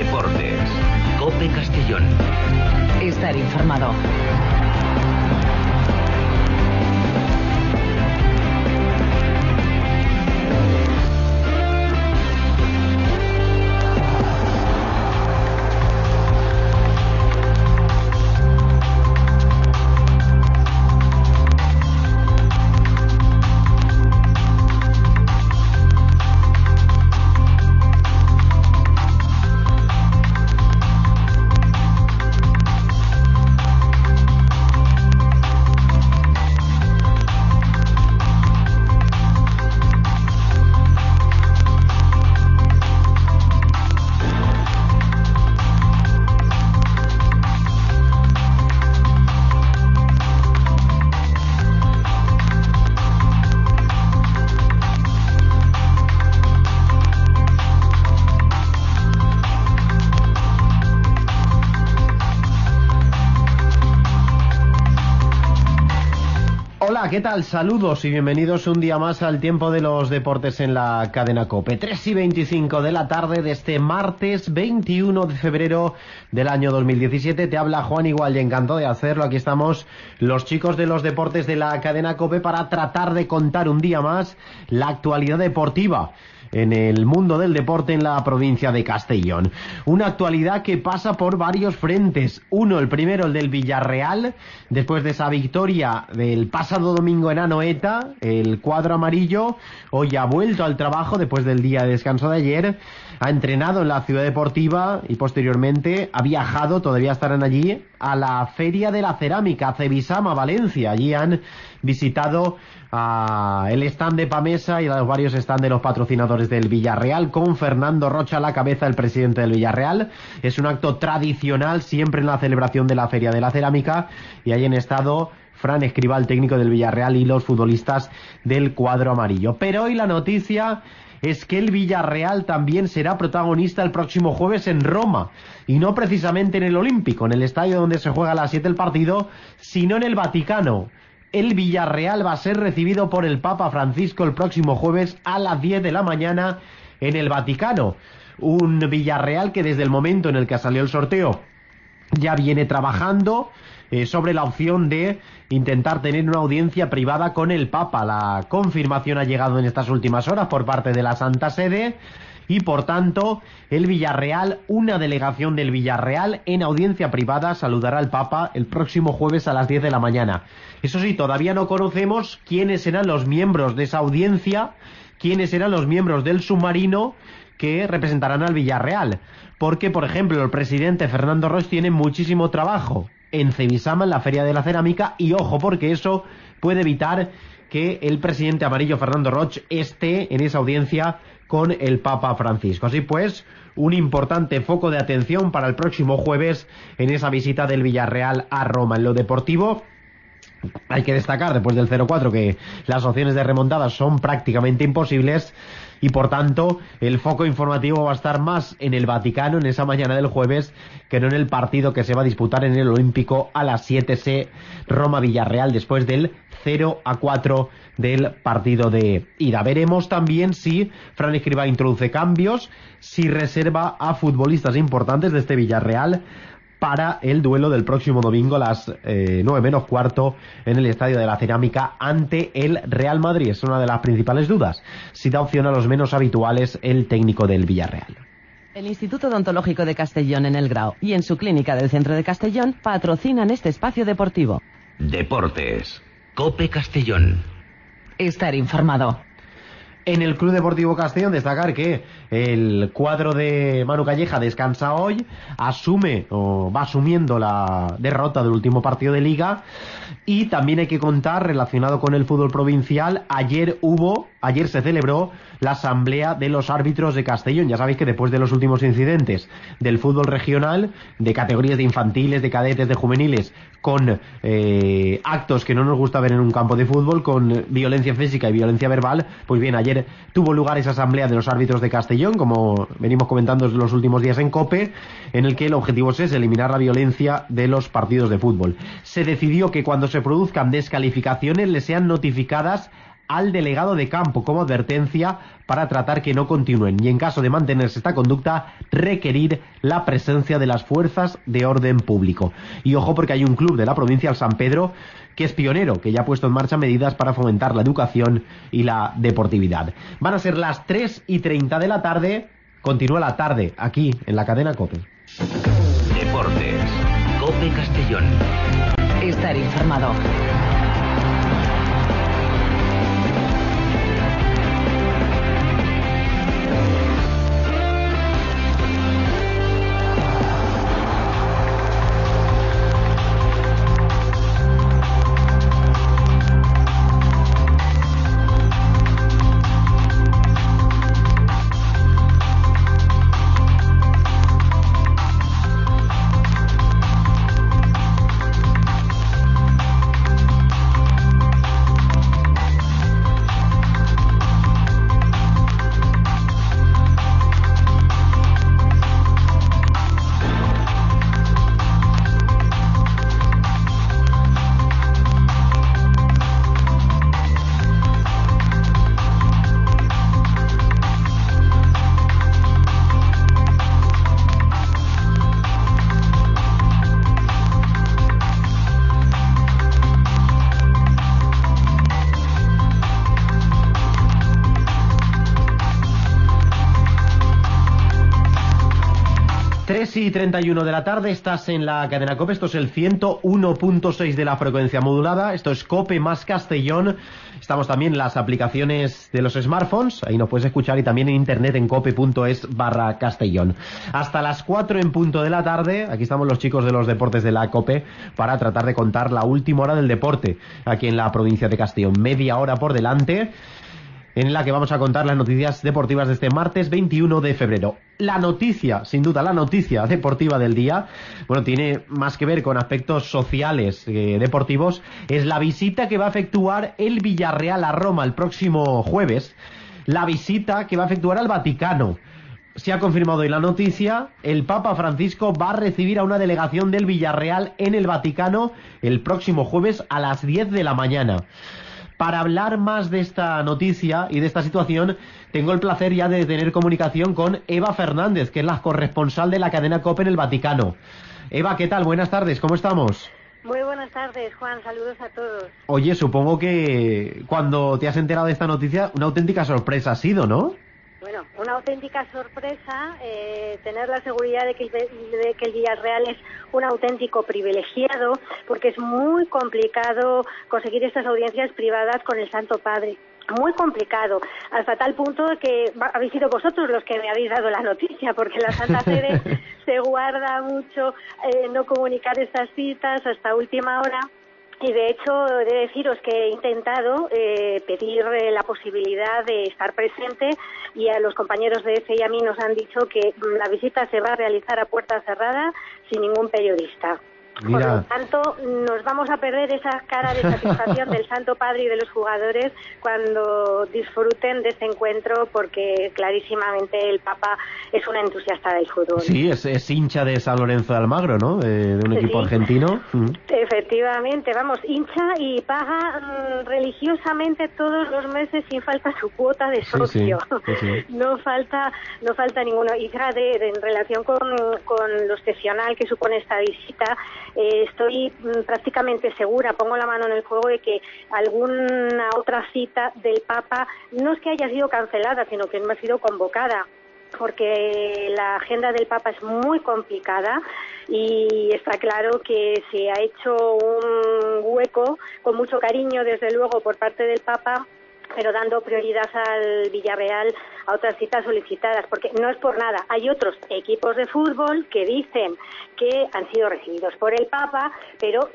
Deportes. COPE Castellón. Estar informado. ¿Qué tal? Saludos y bienvenidos un día más al tiempo de los deportes en la cadena COPE. 3:25 de la tarde de este martes 21 de febrero del año 2017. Te habla Juan Igual y encantado de hacerlo. Aquí estamos los chicos de los deportes de la cadena COPE para tratar de contar un día más la actualidad deportiva en el mundo del deporte en la provincia de Castellón. Una actualidad que pasa por varios frentes. Uno, el primero, el del Villarreal. Después de esa victoria del pasado domingo en Anoeta, el cuadro amarillo hoy ha vuelto al trabajo después del día de descanso de ayer. Ha entrenado en la ciudad deportiva y posteriormente ha viajado, todavía estarán allí, a la Feria de la Cerámica, Cebisama, Valencia. Allí han visitado el stand de Pamesa y los varios stands de los patrocinadores del Villarreal, con Fernando Rocha a la cabeza, el presidente del Villarreal. Es un acto tradicional siempre en la celebración de la Feria de la Cerámica, y ahí han estado Fran Escribal, técnico del Villarreal, y los futbolistas del cuadro amarillo. Pero hoy la noticia es que el Villarreal también será protagonista el próximo jueves en Roma, y no precisamente en el Olímpico, en el estadio donde se juega a las 7 el partido, sino en el Vaticano. El Villarreal va a ser recibido por el Papa Francisco el próximo jueves a las 10 de la mañana en el Vaticano. Un Villarreal que desde el momento en el que salió el sorteo ya viene trabajando sobre la opción de intentar tener una audiencia privada con el Papa. La confirmación ha llegado en estas últimas horas por parte de la Santa Sede, y por tanto el Villarreal, una delegación del Villarreal en audiencia privada, saludará al Papa el próximo jueves a las 10 de la mañana. Eso sí, todavía no conocemos quiénes serán los miembros de esa audiencia, quiénes serán los miembros del submarino que representarán al Villarreal, porque por ejemplo el presidente Fernando Roig tiene muchísimo trabajo en Cebisama, en la Feria de la Cerámica, y ojo, porque eso puede evitar que el presidente amarillo Fernando Roig esté en esa audiencia con el Papa Francisco. Así pues, un importante foco de atención para el próximo jueves en esa visita del Villarreal a Roma. En lo deportivo, hay que destacar, después del 0-4, que las opciones de remontada son prácticamente imposibles, y por tanto el foco informativo va a estar más en el Vaticano en esa mañana del jueves que no en el partido que se va a disputar en el Olímpico a las 7 Roma-Villarreal, después del 0-4 del partido de ida. Veremos también si Fran Escribá introduce cambios, si reserva a futbolistas importantes de este Villarreal para el duelo del próximo domingo a las 9:15 en el Estadio de la Cerámica ante el Real Madrid. Es una de las principales dudas, si da opción a los menos habituales el técnico del Villarreal. El Instituto Odontológico de Castellón en El Grao y en su clínica del centro de Castellón patrocinan este espacio deportivo. Deportes. COPE Castellón. Estar informado. En el Club Deportivo Castellón, destacar que el cuadro de Manu Calleja descansa hoy, asume o va asumiendo la derrota del último partido de Liga, y también hay que contar, relacionado con el fútbol provincial, ayer se celebró la asamblea de los árbitros de Castellón. Ya sabéis que después de los últimos incidentes del fútbol regional, de categorías de infantiles, de cadetes, de juveniles, con actos que no nos gusta ver en un campo de fútbol, con violencia física y violencia verbal, pues bien, ayer tuvo lugar esa asamblea de los árbitros de Castellón, como venimos comentando en los últimos días en COPE, en el que el objetivo es eliminar la violencia de los partidos de fútbol. Se decidió que cuando se produzcan descalificaciones les sean notificadas al delegado de campo como advertencia para tratar que no continúen y en caso de mantenerse esta conducta requerir la presencia de las fuerzas de orden público. Y ojo porque hay un club de la provincia, el San Pedro, que es pionero, que ya ha puesto en marcha medidas para fomentar la educación y la deportividad. Van a ser las 3:30 de la tarde, continúa la tarde aquí en la cadena COPE. Deportes. COPE Castellón. Estar informado. Y 31 de la tarde, estás en la cadena COPE, esto es el 101.6 de la frecuencia modulada, esto es COPE más Castellón, estamos también en las aplicaciones de los smartphones, ahí nos puedes escuchar y también en internet en cope.es/Castellón. Hasta las 4 en punto de la tarde, aquí estamos los chicos de los deportes de la COPE para tratar de contar la última hora del deporte aquí en la provincia de Castellón, media hora por delante, en la que vamos a contar las noticias deportivas de este martes 21 de febrero. La noticia, sin duda, la noticia deportiva del día, bueno, tiene más que ver con aspectos sociales deportivos, es la visita que va a efectuar el Villarreal a Roma el próximo jueves, la visita que va a efectuar al Vaticano. Se ha confirmado hoy la noticia, el Papa Francisco va a recibir a una delegación del Villarreal en el Vaticano el próximo jueves a las 10 de la mañana. Para hablar más de esta noticia y de esta situación, tengo el placer ya de tener comunicación con Eva Fernández, que es la corresponsal de la cadena COPE en el Vaticano. Eva, ¿qué tal? Buenas tardes, ¿cómo estamos? Muy buenas tardes, Juan, saludos a todos. Oye, supongo que cuando te has enterado de esta noticia, una auténtica sorpresa ha sido, ¿no? Bueno, una auténtica sorpresa, tener la seguridad de que el Villarreal es un auténtico privilegiado, porque es muy complicado conseguir estas audiencias privadas con el Santo Padre. Muy complicado, hasta tal punto que habéis sido vosotros los que me habéis dado la noticia, porque la Santa Sede se guarda mucho no comunicar estas citas hasta última hora. Y de hecho, he de deciros que he intentado pedir la posibilidad de estar presente y a los compañeros de EFE y a mí nos han dicho que la visita se va a realizar a puerta cerrada sin ningún periodista. Mira. Por lo tanto, nos vamos a perder esa cara de satisfacción del Santo Padre y de los jugadores cuando disfruten de este encuentro, porque clarísimamente el Papa es un entusiasta del fútbol. Sí, es hincha de San Lorenzo de Almagro, ¿no? De un equipo argentino. Efectivamente, vamos, hincha y paga religiosamente todos los meses sin falta su cuota de socio. Sí. No falta ninguno. Y fíjate, en relación con lo excepcional que supone esta visita, estoy prácticamente segura, pongo la mano en el fuego, de que alguna otra cita del Papa no es que haya sido cancelada, sino que no ha sido convocada, porque la agenda del Papa es muy complicada y está claro que se ha hecho un hueco con mucho cariño, desde luego, por parte del Papa, pero dando prioridad al Villarreal a otras citas solicitadas, porque no es por nada. Hay otros equipos de fútbol que dicen que han sido recibidos por el Papa, pero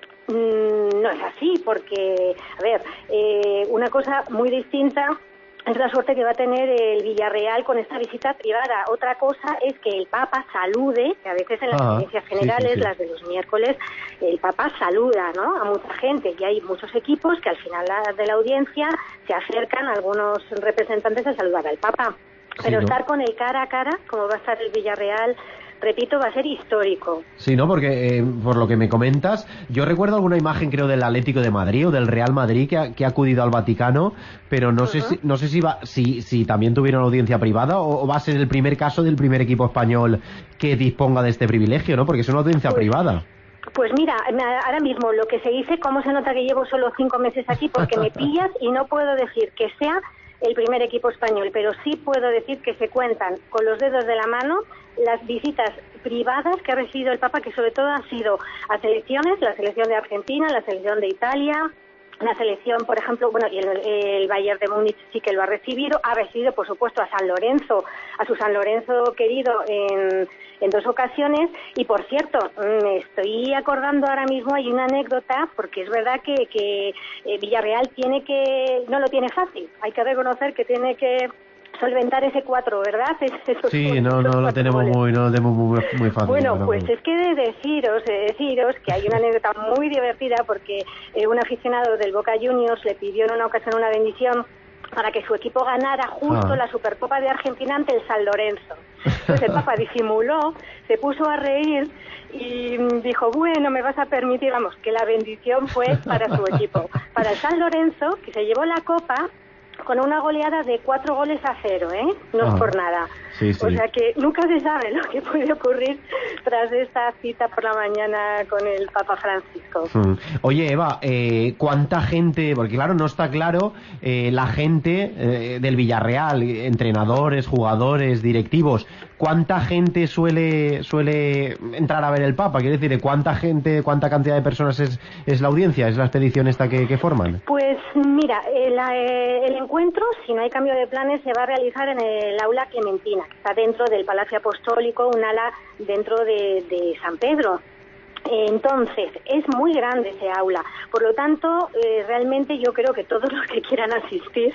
no es así, porque, a ver, una cosa muy distinta es la suerte que va a tener el Villarreal con esta visita privada. Otra cosa es que el Papa salude, que a veces en las audiencias generales, las de los miércoles, el Papa saluda, ¿no?, a mucha gente, y hay muchos equipos que al final de la audiencia se acercan a algunos representantes a saludar al Papa. Pero estar con el cara a cara, como va a estar el Villarreal repito, va a ser histórico. Sí, ¿no? Porque por lo que me comentas, yo recuerdo alguna imagen, creo, del Atlético de Madrid o del Real Madrid que ha acudido al Vaticano, pero no sé si también tuvieron audiencia privada o va a ser el primer caso del primer equipo español que disponga de este privilegio, ¿no? Porque es una audiencia privada. Pues mira, ahora mismo lo que se dice, cómo se nota que llevo solo 5 meses aquí, porque me pillas y no puedo decir que sea el primer equipo español, pero sí puedo decir que se cuentan con los dedos de la mano las visitas privadas que ha recibido el Papa, que sobre todo han sido a selecciones, la selección de Argentina, la selección de Italia, la selección, por ejemplo, bueno, y el Bayern de Múnich sí que lo ha recibido, por supuesto, a San Lorenzo, a su San Lorenzo querido en 2 ocasiones, y por cierto, me estoy acordando ahora mismo, hay una anécdota, porque es verdad que Villarreal no lo tiene fácil, hay que reconocer que tiene que solventar ese 4, ¿verdad? Sí, no lo tenemos muy fácil. Bueno, pues es que de deciros que hay una anécdota muy divertida, porque un aficionado del Boca Juniors le pidió en una ocasión una bendición para que su equipo ganara justo la Supercopa de Argentina ante el San Lorenzo. Entonces el Papa disimuló, se puso a reír y dijo, bueno, me vas a permitir, vamos, que la bendición fue para su equipo, para el San Lorenzo, que se llevó la copa con una goleada de 4-0, ¿eh? No es por nada. Sí. O sea que nunca se sabe lo que puede ocurrir tras esta cita por la mañana con el Papa Francisco. Oye, Eva, ¿cuánta gente, porque claro, no está claro la gente del Villarreal, entrenadores, jugadores, directivos, cuánta gente suele entrar a ver el Papa? Quiero decir, ¿cuánta cantidad de personas es la audiencia, es la expedición esta que forman? Pues mira, el encuentro, si no hay cambio de planes, se va a realizar en el aula Clementina, que está dentro del Palacio Apostólico, un ala dentro de San Pedro. Entonces, es muy grande ese aula. Por lo tanto, realmente yo creo que todos los que quieran asistir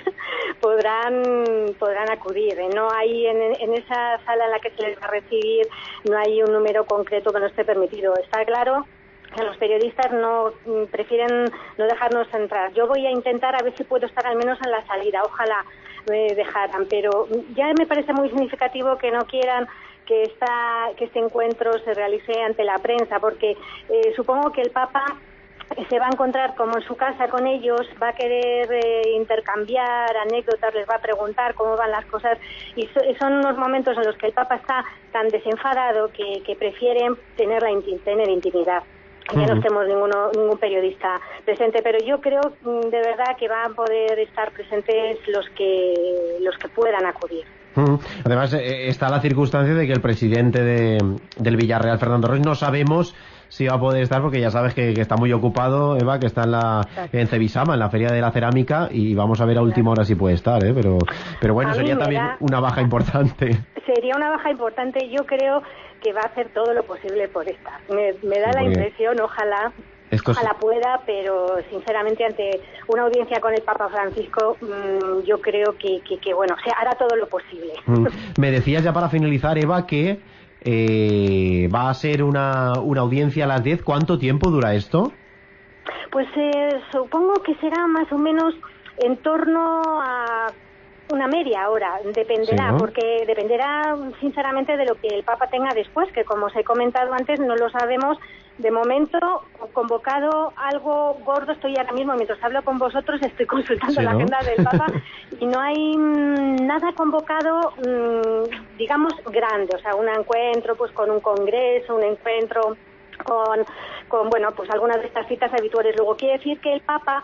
podrán acudir. No hay en esa sala en la que se les va a recibir, no hay un número concreto que no esté permitido. Está claro que los periodistas prefieren no dejarnos entrar. Yo voy a intentar a ver si puedo estar al menos en la salida. Ojalá me dejaran, pero ya me parece muy significativo que no quieran que este encuentro se realice ante la prensa, porque supongo que el Papa se va a encontrar como en su casa con ellos, va a querer intercambiar anécdotas, les va a preguntar cómo van las cosas, y son unos momentos en los que el Papa está tan desenfadado que prefieren tener intimidad. Que ya no estemos ningún periodista presente, pero yo creo de verdad que van a poder estar presentes los que puedan acudir. Además, está la circunstancia de que el presidente del Villarreal, Fernando Ruiz, no sabemos si va a poder estar, porque ya sabes que está muy ocupado, Eva, que está en Cebisama, en la Feria de la Cerámica, y vamos a ver a última hora si puede estar, pero bueno, sería también una baja importante. Sería una baja importante, yo creo que va a hacer todo lo posible por estar. Me da la impresión, ojalá pueda, pero sinceramente ante una audiencia con el Papa Francisco, yo creo que bueno, se hará todo lo posible. Me decías ya para finalizar, Eva, que va a ser una audiencia a las 10. ¿Cuánto tiempo dura esto? Pues supongo que será más o menos en torno a una media hora, dependerá, ¿sí, no? Porque dependerá sinceramente de lo que el Papa tenga después, que como os he comentado antes no lo sabemos. De momento, convocado algo gordo, estoy ahora mismo, mientras hablo con vosotros, estoy consultando la agenda del Papa y no hay nada convocado, digamos, grande, o sea, un encuentro pues con un congreso, un encuentro con bueno, pues algunas de estas citas habituales. Luego quiere decir que el Papa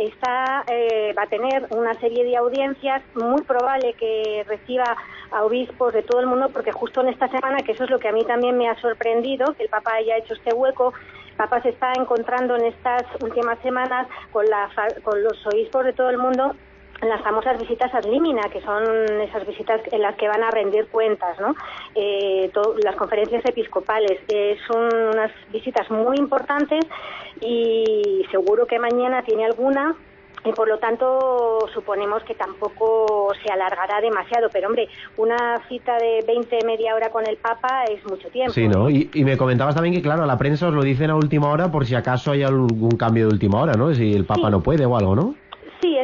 va a tener una serie de audiencias, muy probable que reciba a obispos de todo el mundo, porque justo en esta semana, que eso es lo que a mí también me ha sorprendido, que el Papa haya hecho este hueco, el Papa se está encontrando en estas últimas semanas con los obispos de todo el mundo, en las famosas visitas ad limina, que son esas visitas en las que van a rendir cuentas, ¿no? Las conferencias episcopales son unas visitas muy importantes y seguro que mañana tiene alguna y por lo tanto suponemos que tampoco se alargará demasiado, pero hombre, una cita de media hora con el Papa es mucho tiempo. Sí, ¿no? Y me comentabas también que claro, a la prensa os lo dicen a última hora por si acaso hay algún cambio de última hora, ¿no? Si el Papa no puede o algo, ¿no? Sí,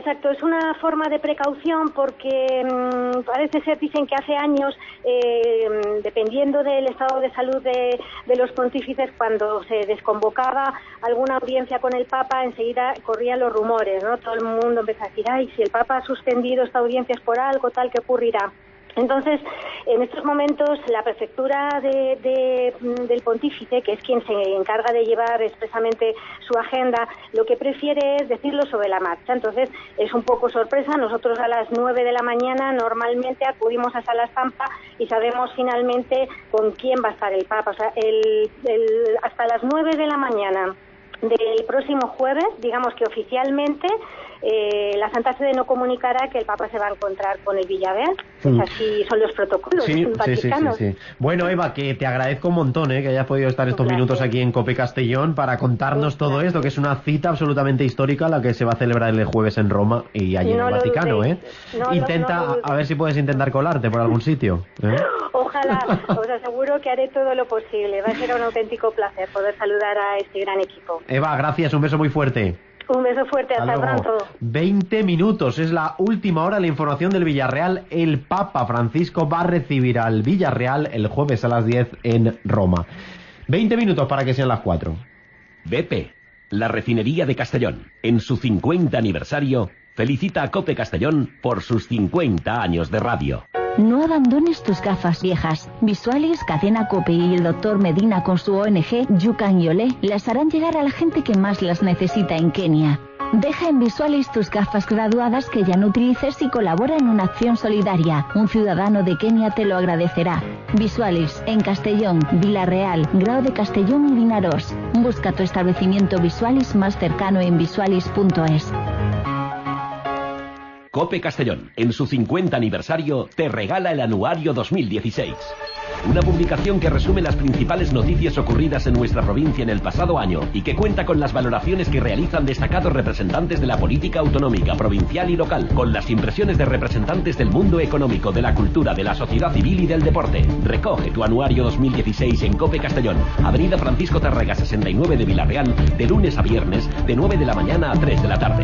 exacto, es una forma de precaución porque parece ser, dicen que hace años, dependiendo del estado de salud de los pontífices, cuando se desconvocaba alguna audiencia con el Papa, enseguida corrían los rumores, ¿no? Todo el mundo empezó a decir, ay, si el Papa ha suspendido esta audiencia es por algo, tal, ¿qué ocurrirá? Entonces, en estos momentos, la prefectura del pontífice, que es quien se encarga de llevar expresamente su agenda, lo que prefiere es decirlo sobre la marcha. Entonces, es un poco sorpresa. Nosotros a las 9 de la mañana normalmente acudimos a Sala Estampa y sabemos finalmente con quién va a estar el Papa. O sea, hasta las 9 de la mañana del próximo jueves, digamos que oficialmente, la Santa Sede no comunicará que el Papa se va a encontrar con el Villarreal. Así son los protocolos vaticanos. Sí. Bueno, Eva, que te agradezco un montón que hayas podido estar estos minutos aquí en COPE Castellón para contarnos todo esto, que es una cita absolutamente histórica la que se va a celebrar el jueves en Roma y allí en el Vaticano. Intenta, a ver si puedes intentar colarte por algún sitio. Ojalá, os aseguro que haré todo lo posible. Va a ser un auténtico placer poder saludar a este gran equipo. Eva, gracias, un beso muy fuerte. Un beso fuerte, hasta pronto. 20 minutos, es la última hora de la información del Villarreal. El Papa Francisco va a recibir al Villarreal el jueves a las 10 en Roma. 20 minutos para que sean las 4. BP, la refinería de Castellón, en su 50 aniversario, felicita a COPE Castellón por sus 50 años de radio. No abandones tus gafas viejas. Visualis, Cadena COPE y el Dr. Medina con su ONG Yucan Yolé las harán llegar a la gente que más las necesita en Kenia. Deja en Visualis tus gafas graduadas que ya no utilices y colabora en una acción solidaria. Un ciudadano de Kenia te lo agradecerá. Visualis, en Castellón, Villarreal, Grao de Castellón y Vinarós. Busca tu establecimiento Visualis más cercano en visualis.es. COPE Castellón, en su 50 aniversario, te regala el Anuario 2016. Una publicación que resume las principales noticias ocurridas en nuestra provincia en el pasado año y que cuenta con las valoraciones que realizan destacados representantes de la política autonómica, provincial y local, con las impresiones de representantes del mundo económico, de la cultura, de la sociedad civil y del deporte. Recoge tu Anuario 2016 en COPE Castellón, Avenida Francisco Tárrega 69 de Villarreal, de lunes a viernes, de 9 de la mañana a 3 de la tarde.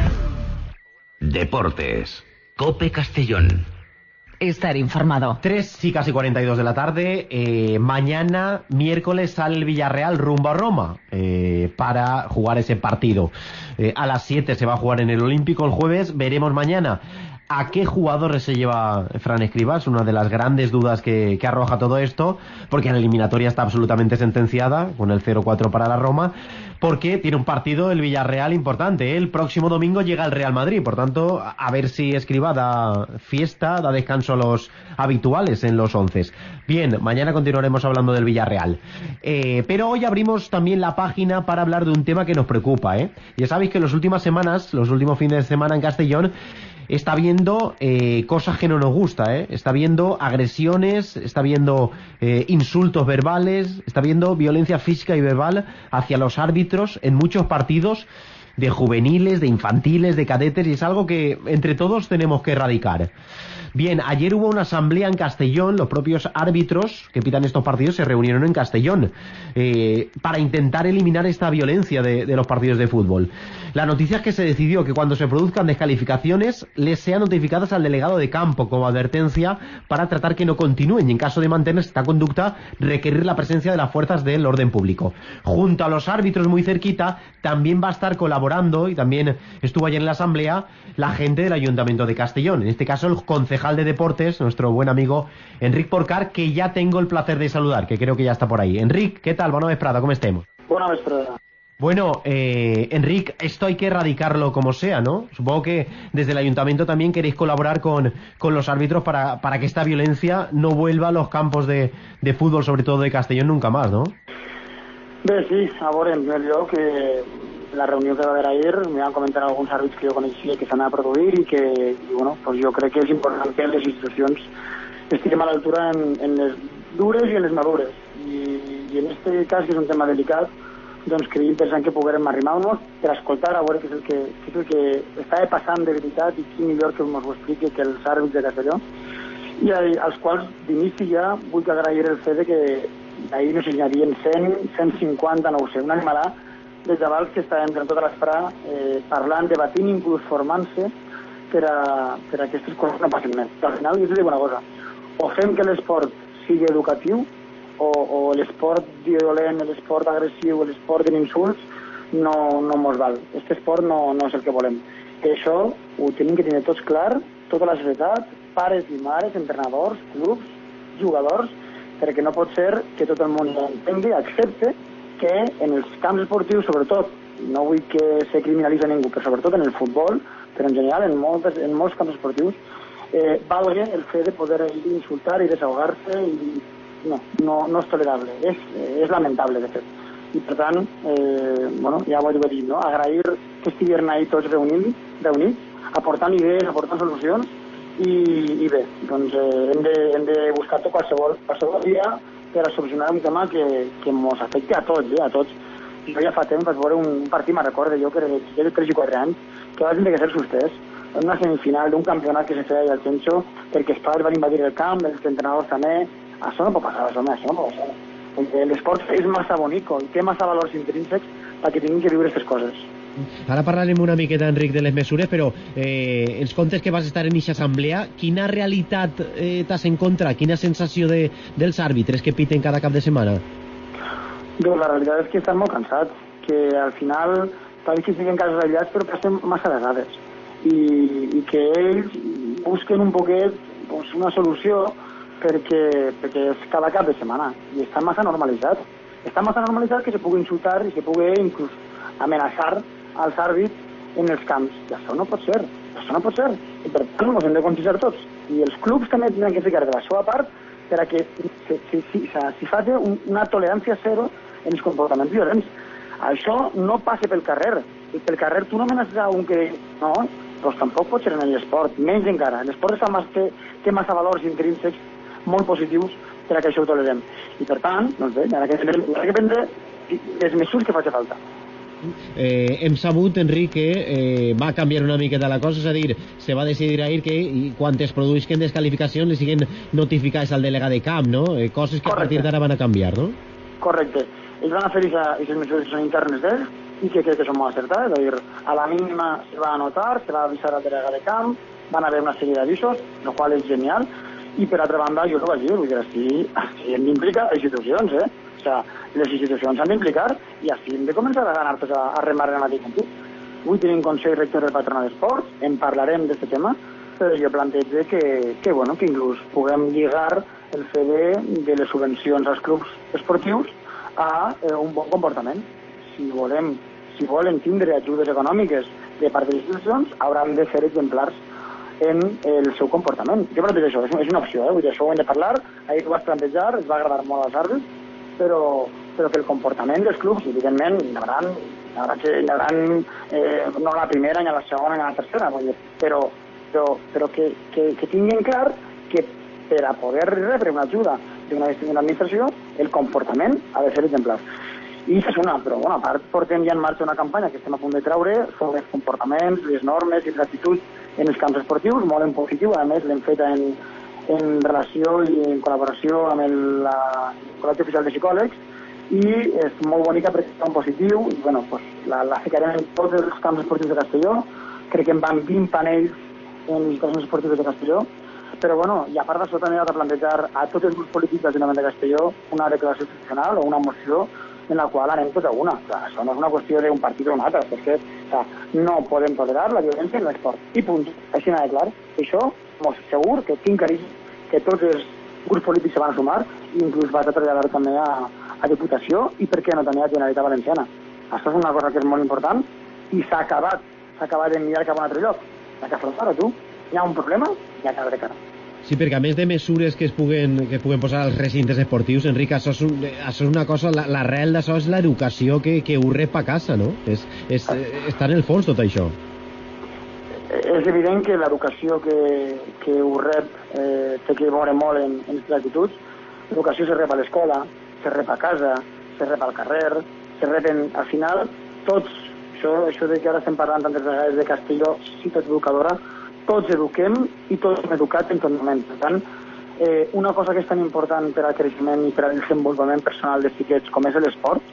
Deportes. COPE Castellón. Estar informado. 3 y casi 42 de la tarde. Mañana, miércoles, sale el Villarreal rumbo a Roma para jugar ese partido. A las 7 se va a jugar en el Olímpico. El jueves veremos mañana a qué jugadores se lleva Fran Escribas, una de las grandes dudas que arroja todo esto, porque la eliminatoria está absolutamente sentenciada con el 0-4 para la Roma, porque tiene un partido el Villarreal importante. El próximo domingo llega el Real Madrid, por tanto, a ver si Escribá da fiesta, da descanso a los habituales en los 11. Bien, mañana continuaremos hablando del Villarreal. Pero hoy abrimos también la página para hablar de un tema que nos preocupa. Ya sabéis que en las últimas semanas, los últimos fines de semana en Castellón, está viendo cosas que no nos gusta, está viendo agresiones, está viendo insultos verbales, está viendo violencia física y verbal hacia los árbitros en muchos partidos de juveniles, de infantiles, de cadetes, y es algo que entre todos tenemos que erradicar. Bien, ayer hubo una asamblea en Castellón, los propios árbitros que pitan estos partidos se reunieron en Castellón para intentar eliminar esta violencia de los partidos de fútbol. La noticia es que se decidió que cuando se produzcan descalificaciones les sean notificadas al delegado de campo como advertencia para tratar que no continúen y en caso de mantenerse esta conducta requerir la presencia de las fuerzas del orden público. Junto a los árbitros muy cerquita también va a estar colaborando, y también estuvo ayer en la asamblea, la gente del Ayuntamiento de Castellón, en este caso el concejal de deportes, nuestro buen amigo Enric Porcar, que ya tengo el placer de saludar, que creo que ya está por ahí. Enric, ¿qué tal? Bona vesprada, ¿cómo estemos? Bona vesprada. Bueno, Enric, esto hay que erradicarlo como sea, ¿no? Supongo que desde el Ayuntamiento también queréis colaborar con los árbitros para que esta violencia no vuelva a los campos de fútbol, sobre todo de Castellón, nunca más, ¿no? Bé, sí, a veure, en primer lloc, la reunió que va haver ahir m'hi van comentar alguns àrbits que jo coneixia que s'anava a produir i bueno, pues jo crec que és important que les institucions estiguem a l'altura en les dures i en les madures i en este cas, que és un tema delicat, doncs creiem pensant que poguérem arrimar-nos per escoltar a veure què és el que estava passant de veritat i qui millor que ens ho expliqui que els àrbits de Castelló, i als quals d'inici ja vull agrair el fet de que ahir no s'añadien 100, 150, no ho sé, un animalà de xavals que estan entre tota l'espera parlant, debatint, inclús formant-se per a que aquestes coses no passin més. Al final, jo us dic una cosa, o fem que l'esport sigui educatiu, o l'esport violent, l'esport agressiu, l'esport d'insults, no mos val. Aquest esport no és el que volem. I això ho tenim que tenir tots clar, tota la societat, pares i mares, entrenadors, clubs, jugadors, perquè no pot ser que tot el món entengui, accepte que en els camps esportius, sobretot, no vull que se criminalitzi ningú, però sobretot en el futbol, però en general en molts camps esportius, valga el fet de poder insultar i desahogar-se i no és tolerable, és lamentable de fet. I per tant, ja ho he dit, no? Agrair que estiguin ahí tots reunits, aportant idees, aportant solucions i bé, doncs hem de buscar qualsevol via per a solucionar un tema que ens afecta a tots, Jo ja fa temps vaig veure un partit, me'n recordo jo, que era de 3 i 4 anys, que va tindre que ser suspès en una semifinal d'un campionat que se feia al Xenxo, perquè els pares van invadir el camp, els entrenadors també. Això no pot passar, això no pot passar. Perquè l'esport és massa bonico i té massa valors intrínsecs perquè tinguin que viure aquestes coses. Ara parlarem una miqueta, Enric, de les mesures, però ens contes que vas estar en aquesta assemblea. Quina realitat t'has en contra? Quina sensació dels àrbitres que piten cada cap de setmana? Doncs la realitat és que estan molt cansats, que al final tal que siguin casos aïllats però passen massa vegades i que ells busquen un poquet una solució perquè és cada cap de setmana i està massa normalitzat. Està massa normalitzat que se pugui insultar i se pugui inclús amenaçar als àrbits en els camps. I això no pot ser. I per tant ens hem de conscienciar tots. I els clubs també tenen que ficar de la seva part per a que s'hi faci una tolerància zero en els comportaments violents. Això no passa pel carrer. I pel carrer tu no amenaces a un que no, doncs tampoc pot ser en l'esport, menys encara. L'esport té massa valors intrínsecs molt positius per a que això ho tolerem. I per tant, doncs bé, hi ha que prendre les mesures que faci falta. Hem sabut, Enric, que va canviar una miqueta la cosa, és a dir, se va decidir ahir que quan es produïsquen descalificacions li siguen notificades al delegat de camp, no? Coses que a partir d'ara van a canviar, no? Correcte. Ells van a fer aquestes mesures que són internes d'ells i que crec que són molt acertades, és a dir, a la mínima se va anotar, se va avisar al delegat de camp, van haver una sèrie d'avisos, el qual és genial, i per altra banda, jo ho vaig dir, vull dir, així hem d'implicar les institucions, O sigui, les institucions s'han d'implicar i així hem de començar a anar tots a remar en el mateix sentit. Avui tenim Consell Rector del Patronat d'Esports, en parlarem d'aquest tema, però jo plantege que inclús puguem lligar el fet de les subvencions als clubs esportius a un bon comportament. Si volen tindre ajudes econòmiques de part de les institucions, hauran de ser exemplars en el seu comportament. Jo plantejo això, és una opció, vull dir, això ho hem de parlar, ahir ho vas plantejar, es va agradar molt als àrbitres, però que el comportament dels clubs, evidentment, hi haurà no la primera, ni a la segona, ni a la tercera, però que tinguin clar que per a poder rebre una ajuda d'una administració, el comportament ha de ser exemplar. I això és una, però a part portem ja en marxa una campanya que estem a punt de treure sobre els comportaments, les normes i les actituds en els camps esportius, molt en positiu, a més l'hem fet en relació i en col·laboració amb el Col·legi Oficial de Psicòlegs i és molt bonica perquè és en positiu i la ficarem en tots els camps esportius de Castelló. Crec que en van 20 panells en els camps esportius de Castelló, però i a part d'això també ha de plantejar a tots els grups polítics del Ajuntament de Castelló una declaració institucional o una moció en la qual anem tots a una. Això no és una qüestió d'un partit o un altre, perquè no podem tolerar la violència en l'esport. I punt. Així n'ha de clar. Això, segur que tinc caríssim que tots els grups polítics se van a sumar i inclús vas a traslladar també a Diputació i per què no també a Generalitat Valenciana. Això és una cosa que és molt important i s'ha acabat d'enviar cap a un altre lloc. Hi ha que afrontar-ho, tu. Hi ha un problema, hi ha que veure cara. Sí, perquè a més de mesures que es puguen posar als recintes esportius, Enric, això és una cosa, l'arrel d'això és l'educació que ho rep a casa, no? Està en el fons tot això. És evident que l'educació que ho rep té que veure molt en les actituds. L'educació se rep a l'escola, se rep a casa, se rep al carrer, se rep al final tots, això de que ara estem parlant tantes vegades de Castelló, ciutat educadora, tots eduquem i tots hem educat en tot moment. Per tant, una cosa que és tan important per al creixement i per al desenvolupament personal dels xiquets com és l'esport,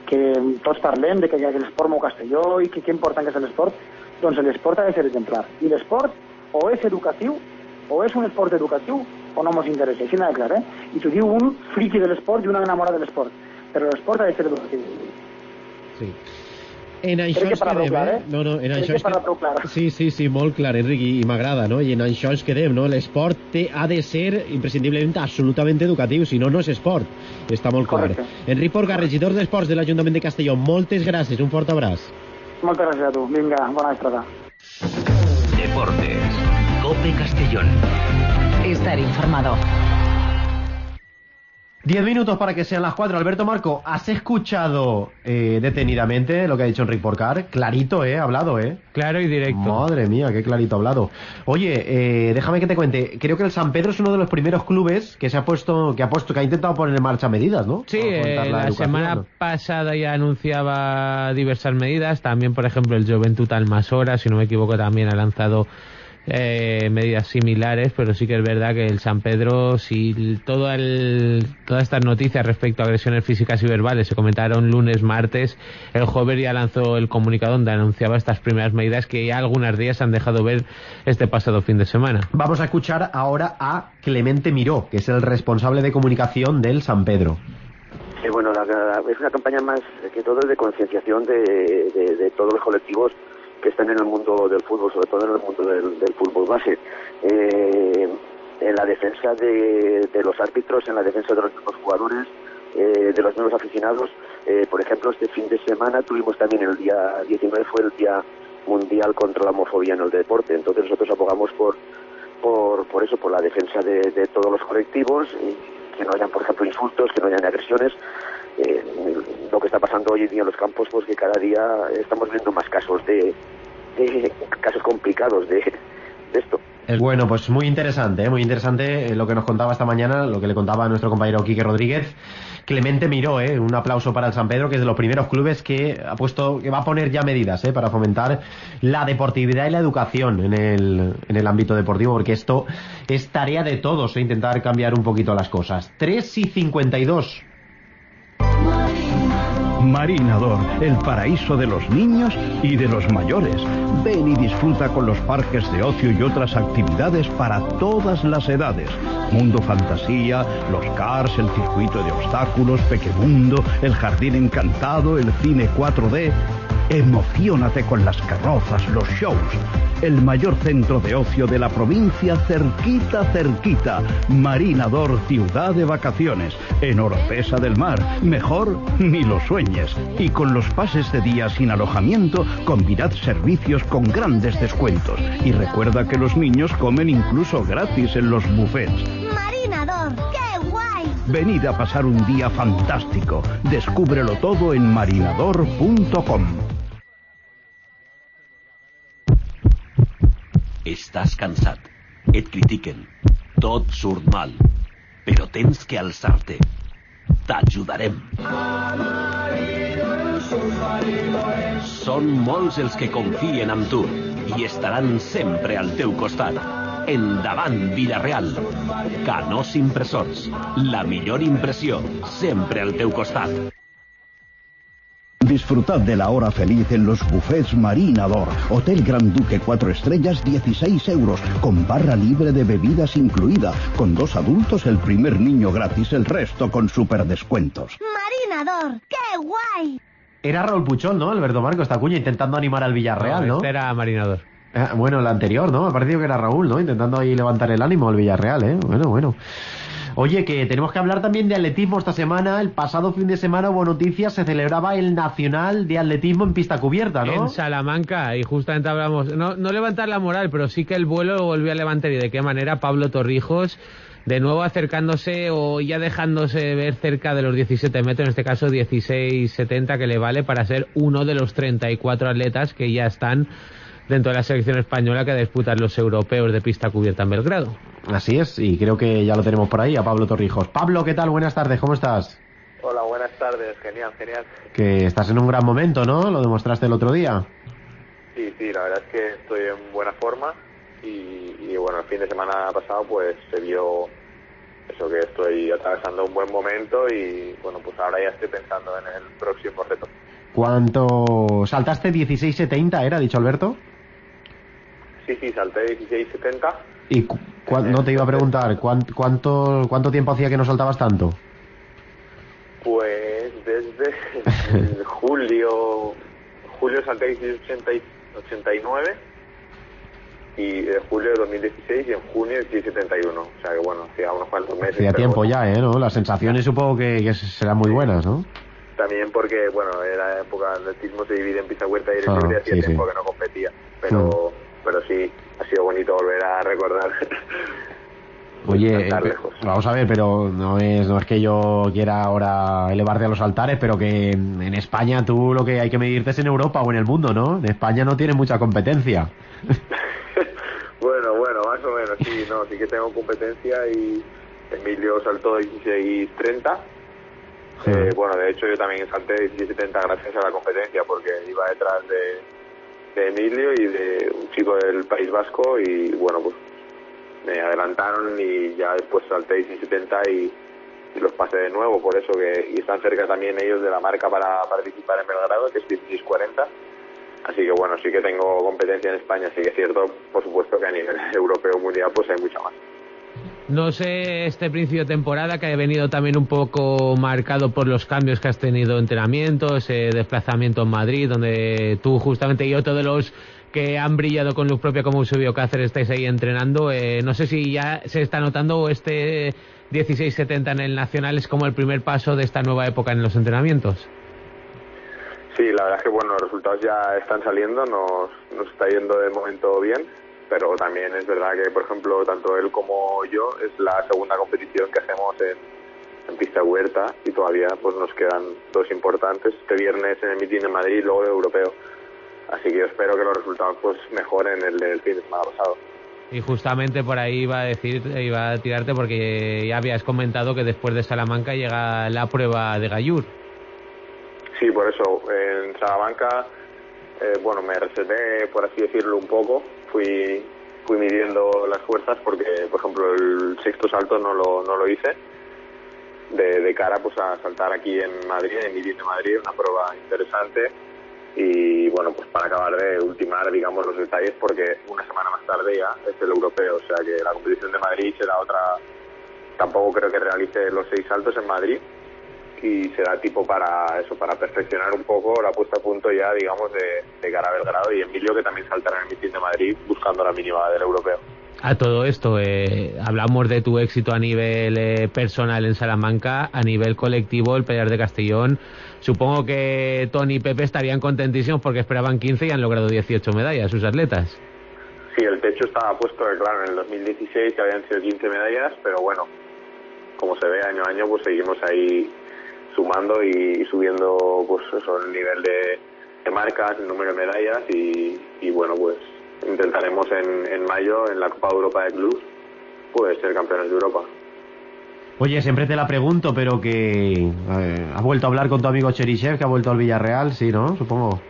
que tots parlem de que l'esport mou Castelló i que important que és l'esport, doncs l'esport ha de ser exemplar. I l'esport o és educatiu, o és un esport educatiu, o no ens interessa, així n'ha de clar, I t'ho diu un friqui de l'esport i un enamorat de l'esport, però l'esport ha de ser educatiu. Sí. En això crec que parla prou clar, No, en crec això que parla prou clar. Sí, molt clar, Enric, i m'agrada, no? I en això ens quedem, no? L'esport ha de ser imprescindiblement absolutament educatiu, si no, no és esport. Està molt clar. Correcte. Enric Porca, regidor d'Esports de l'Ajuntament de Castelló, moltes gràcies, un fort abraç. Moltes gràcies a tu. Vinga, bona vesprada. Deportes. COPE Castellón. Estar informado. 10 minutos para que sean las 4. Alberto Marco, ¿has escuchado detenidamente lo que ha dicho Enric Porcar? Clarito, ha hablado, Claro y directo. Madre mía, qué clarito ha hablado. Oye, déjame que te cuente. Creo que el San Pedro es uno de los primeros clubes que ha intentado poner en marcha medidas, ¿no? Sí, la semana pasada ya anunciaba diversas medidas. También, por ejemplo, el Joventut Almasora, si no me equivoco, también ha lanzado medidas similares, pero sí que es verdad que el San Pedro, si todas estas noticias respecto a agresiones físicas y verbales se comentaron lunes, martes, el jueves ya lanzó el comunicado donde anunciaba estas primeras medidas que ya algunos días han dejado ver este pasado fin de semana. Vamos a escuchar ahora a Clemente Miró, que es el responsable de comunicación del San Pedro. Sí, bueno, es una campaña más que todo de concienciación de todos los colectivos que están en el mundo del fútbol, sobre todo en el mundo del fútbol base, en la defensa de los árbitros, en la defensa de los mismos jugadores, de los mismos aficionados. Por ejemplo, este fin de semana tuvimos también el día 19, fue el Día Mundial contra la Homofobia en el Deporte. Entonces nosotros abogamos por eso, por la defensa de todos los colectivos, y que no hayan, por ejemplo, insultos, que no hayan agresiones. Lo que está pasando hoy en día en los campos, pues que cada día estamos viendo más casos de casos complicados de esto. Bueno, pues muy interesante lo que nos contaba esta mañana, lo que le contaba a nuestro compañero Quique Rodríguez. Clemente Miró, un aplauso para el San Pedro, que es de los primeros clubes que va a poner ya medidas para fomentar la deportividad y la educación en el ámbito deportivo, porque esto es tarea de todos, intentar cambiar un poquito las cosas. 3:52. Marinador, el paraíso de los niños y de los mayores. Ven y disfruta con los parques de ocio y otras actividades para todas las edades. Mundo Fantasía, los cars, el circuito de obstáculos, Pequemundo, el jardín encantado, el cine 4D. Emociónate con las carrozas, los shows. El mayor centro de ocio de la provincia, cerquita. Marinador, ciudad de vacaciones, en Oropesa del Mar. Mejor ni lo sueñes. Y con los pases de día sin alojamiento, combinad servicios con grandes descuentos. Y recuerda que los niños comen incluso gratis en los buffets. Marinador, ¡qué guay! Venid a pasar un día fantástico. Descúbrelo todo en marinador.com. Estàs cansat, et critiquen, tot surt mal, però tens que alçar-te. T'ajudarem. Són molts els que confien en tu i estaran sempre al teu costat. Endavant, Villarreal. Canós Impressors, la millor impressió, sempre al teu costat. Disfrutad de la hora feliz en los buffets Marinador. Hotel Gran Duque 4 estrellas, 16 euros, con barra libre de bebidas incluida. Con 2 adultos, el primer niño gratis, el resto con superdescuentos. Marinador, ¡qué guay! Era Raúl Puchol, ¿no? Alberto Marco, esta cuña intentando animar al Villarreal, ¿no? Este era Marinador. Bueno, el anterior, ¿no? Me ha parecido que era Raúl, ¿no? Intentando ahí levantar el ánimo al Villarreal, ¿eh? Bueno. Oye, que tenemos que hablar también de atletismo esta semana. El pasado fin de semana hubo noticias, se celebraba el Nacional de Atletismo en pista cubierta, ¿no? En Salamanca, y justamente hablamos, no levantar la moral, pero sí que el vuelo lo volvió a levantar. ¿Y de qué manera? Pablo Torrijos, de nuevo acercándose o ya dejándose ver cerca de los 17 metros, en este caso 16,70, que le vale para ser uno de los 34 atletas que ya están dentro de la selección española que disputan los europeos de pista cubierta en Belgrado. Así es, y creo que ya lo tenemos por ahí, a Pablo Torrijos. Pablo, ¿qué tal? Buenas tardes, ¿cómo estás? Hola, buenas tardes, genial. Que estás en un gran momento, ¿no? Lo demostraste el otro día. Sí, la verdad es que estoy en buena forma y bueno, el fin de semana pasado pues se vio eso, que estoy atravesando un buen momento y bueno, pues ahora ya estoy pensando en el próximo reto. ¿Cuánto saltaste? 16.70 era, dicho Alberto. Sí, salté 16.70. Y no te iba a preguntar, ¿cuánto tiempo hacía que no saltabas tanto? Pues desde julio salté 16.89 y de julio de 2016 y en junio 16.71. O sea que bueno, hacía unos cuantos meses. Hacía tiempo bueno, ya, ¿no? Las sensaciones supongo que serán muy buenas, ¿no? También porque, bueno, en la época del atletismo se divide en pista huerta y aire libre, hacía tiempo que no competía. Pero sí, ha sido bonito volver a recordar. Oye, vamos a ver, pero no es que yo quiera ahora elevarte a los altares, pero que en España tú lo que hay que medirte es en Europa o en el mundo, ¿no? En España no tienes mucha competencia. Bueno, más o menos, sí que tengo competencia y Emilio saltó 16.30. Bueno, de hecho yo también salté 16.70 gracias a la competencia porque iba detrás de Emilio y de un chico del País Vasco y bueno, pues me adelantaron y ya después salté 16.70 y los pasé de nuevo, por eso y están cerca también ellos de la marca para participar en Belgrado, que es 16.40. Así que bueno, sí que tengo competencia en España, sí que es cierto, por supuesto que a nivel europeo mundial pues hay mucha más. No sé, este principio de temporada que ha venido también un poco marcado por los cambios que has tenido en entrenamiento, ese desplazamiento en Madrid, donde tú justamente y otro de los que han brillado con luz propia como Eusebio Cáceres estáis ahí entrenando. No sé si ya se está notando este 16.70 en el Nacional es como el primer paso de esta nueva época en los entrenamientos. Sí, la verdad es que bueno, los resultados ya están saliendo, nos está yendo de momento bien, pero también es verdad que, por ejemplo, tanto él como yo es la segunda competición que hacemos en pista huerta y todavía pues nos quedan dos importantes, este viernes en el meeting de Madrid y luego el europeo. Así que yo espero que los resultados pues mejoren el del fin de semana pasado. Y justamente por ahí iba a tirarte porque ya habías comentado que después de Salamanca llega la prueba de Gallur. Sí, por eso, en Salamanca, bueno, me reseté, por así decirlo, un poco. Fui midiendo las fuerzas porque, por ejemplo, el sexto salto no lo hice. De cara pues a saltar aquí en Madrid, en Meeting de Madrid, una prueba interesante. Y bueno, pues para acabar de ultimar, digamos, los detalles, porque una semana más tarde ya es el europeo. O sea que la competición de Madrid será otra. Tampoco creo que realice los 6 saltos en Madrid. Y será tipo para perfeccionar un poco la puesta a punto ya, digamos, de cara a Belgrado y Emilio, que también saltará en el meeting de Madrid buscando la mínima del europeo. A todo esto, hablamos de tu éxito a nivel personal en Salamanca, a nivel colectivo, el Pelear de Castellón. Supongo que Tony y Pepe estarían contentísimos porque esperaban 15 y han logrado 18 medallas, sus atletas. Sí, el techo estaba puesto, claro, en el 2016 que habían sido 15 medallas, pero bueno, como se ve año a año, pues seguimos ahí sumando y subiendo pues eso, el nivel de marcas, el número de medallas y bueno, pues intentaremos en mayo en la Copa de Europa de Clubs pues ser campeones de Europa. Oye, siempre te la pregunto, pero que ¿has vuelto a hablar con tu amigo Cherichev, que ha vuelto al Villarreal? Sí, ¿no? Supongo.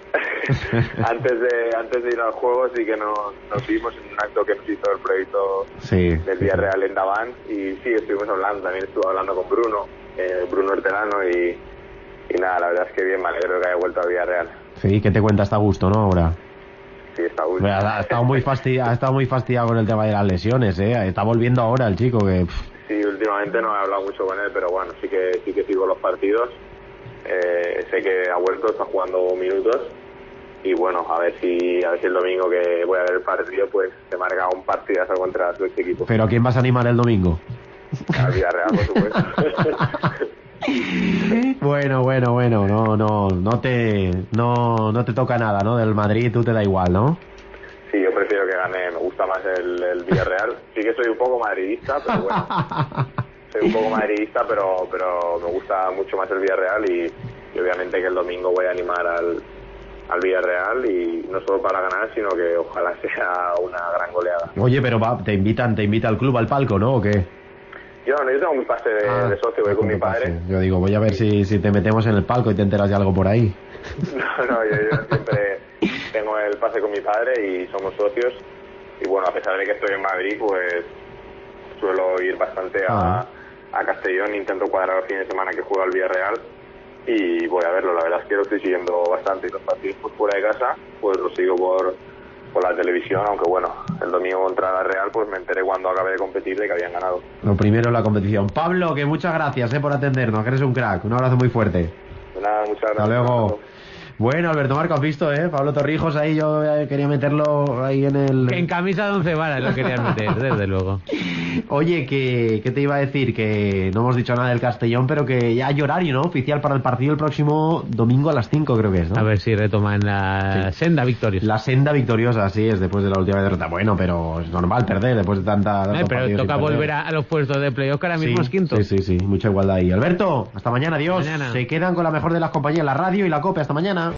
antes de ir al juego sí que nos vimos en un acto que nos hizo el proyecto del Villarreal en Davant y sí, estuvimos hablando, también estuve hablando con Bruno Hortelano y nada, la verdad es que bien, me alegro que haya vuelto al Villarreal. Sí, ¿qué te cuenta? Está a gusto, ¿no? Ahora. Sí, está a gusto. Ha estado muy fastidiado con el tema de las lesiones, Está volviendo ahora el chico que... Sí, últimamente no he hablado mucho con él, pero bueno, sí que sigo los partidos. Sé que ha vuelto, está jugando minutos y bueno, a ver si el domingo que voy a ver el partido pues se marca un partidazo contra su ex equipo. ¿Pero a quién vas a animar el domingo? Al Villarreal, por supuesto. Bueno, no te toca nada, ¿no? Del Madrid tú te da igual, ¿no? Sí, yo prefiero que gane, me gusta más el Villarreal. Sí que soy un poco madridista, pero bueno. pero me gusta mucho más el Villarreal y obviamente que el domingo voy a animar al Villarreal y no solo para ganar, sino que ojalá sea una gran goleada. Oye, pero te invita el club al palco, ¿no? ¿O qué? Yo tengo mi pase de socio, voy con mi padre. Yo digo, voy a ver si te metemos en el palco y te enteras de algo por ahí. No, yo siempre tengo el pase con mi padre y somos socios. Y bueno, a pesar de que estoy en Madrid, pues suelo ir bastante a Castellón, intento cuadrar el fin de semana que juega el Villarreal y voy a verlo. La verdad es que lo estoy siguiendo bastante, y los partidos por fuera de casa pues los sigo por la televisión, aunque bueno, el domingo contra la Real pues me enteré cuando acabé de competir de que habían ganado. Lo primero en la competición. Pablo, que muchas gracias por atendernos, que eres un crack. Un abrazo muy fuerte. Nada, muchas gracias. Hasta luego. Bueno, Alberto Marco, has visto, Pablo Torrijos ahí, yo quería meterlo ahí en el... En camisa de 11 varas lo querías meter, desde luego. Oye, ¿qué te iba a decir? Que no hemos dicho nada del Castellón, pero que ya hay horario, ¿no? Oficial para el partido el próximo domingo a las 5, creo que es, ¿no? A ver si retoman la senda victoriosa. La senda victoriosa, así es, después de la última derrota. Bueno, pero es normal perder después de tanta pero toca volver a los puestos de playoff, que ahora mismo es quinto. Sí, mucha igualdad ahí. Alberto, hasta mañana, adiós. Mañana. Se quedan con la mejor de las compañías, la radio y la COPE. Hasta mañana.